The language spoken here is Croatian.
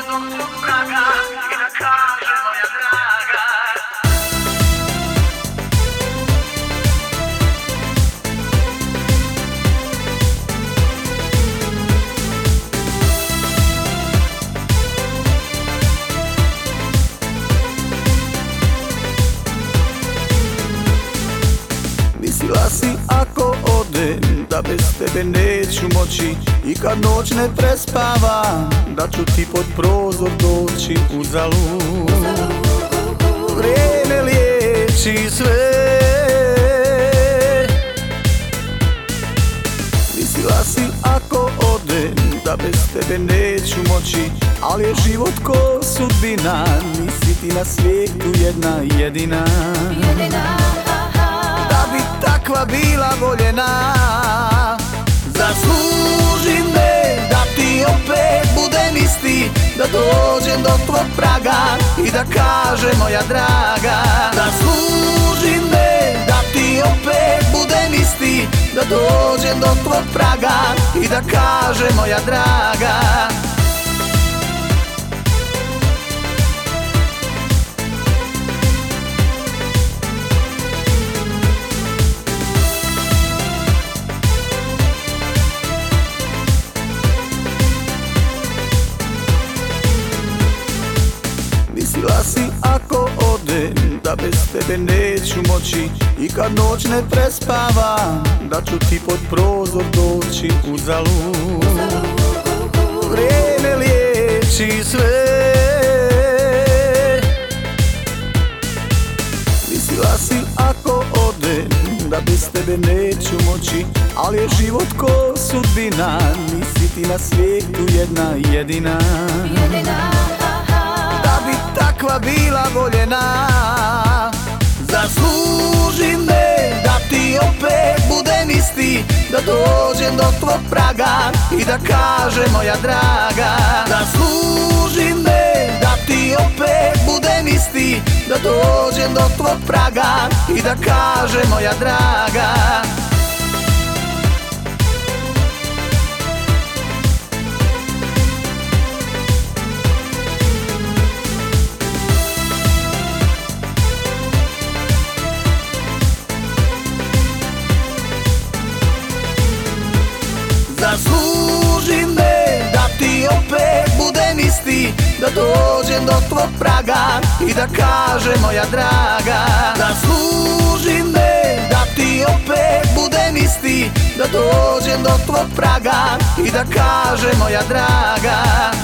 do tvog praga i da kaže moja draga. Mislila si ako odem da bez tebe neću moći, i kad noć ne prespava da ću ti pod prozor doći uzalud. Vrijeme liječi sve. Mislila si ako odem da bez tebe neću moći, ali je život ko sudbina, nisi ti na svijetu jedna jedina. Da bi takva bila voljena, zasluži me da ti opet budem isti, da dođem do tvog praga i da kaže moja draga. Zasluži me da ti opet budem isti, da dođem do tvog praga i da kaže moja draga. Mislila si ako odem da bez tebe neću moći, i kad noć ne prespava da ću ti pod prozor doći uzalud. Vrijeme liječi sve. Mislila si ako odem da bez tebe neću moći, ali je život ko sudbina, nisi ti na svijetu jedna jedina. Da bi takva bila voljena, zasluži me da ti opet budem isti, da dođem do tvog praga i da kaže moja draga. Zasluži me da ti opet budem isti, da dođem do tvog praga i da kaže moja draga. Zasluži me da ti opet budem isti, da dođem do tvog praga i da kaže moja draga. Zasluži me da ti opet budem isti, da dođem do tvog praga i da kaže moja draga.